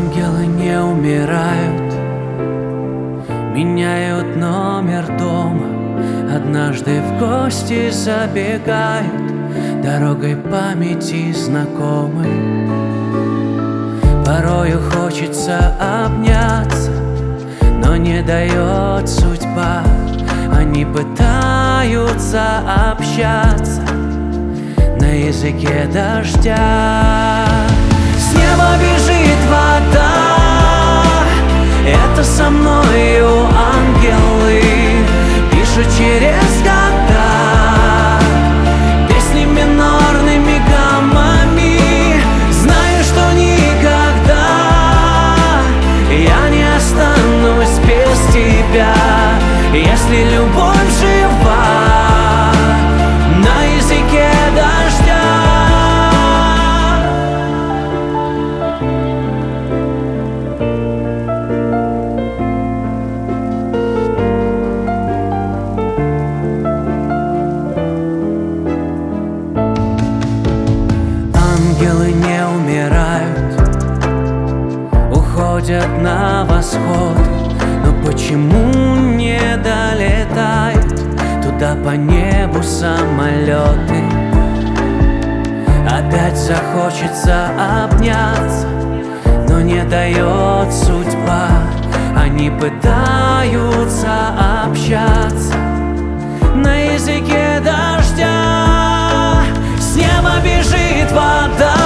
Ангелы не умирают, меняют номер дома, однажды в гости забегают, дорогой памяти знакомой. Порою хочется обняться, но не дает судьба. Они пытаются общаться на языке дождя. С неба бежит вода, это со мною ангелы пишут через года песни минорными гаммами. Знаю, что никогда я не останусь без тебя, если любовь жива на языке дождя. Ангелы не умирают, уходят на восход, но почему не долетают туда по небу самолеты? Опять захочется обняться, но не дает судьба. Они пытаются общаться на языке дождя. С неба бежит вода,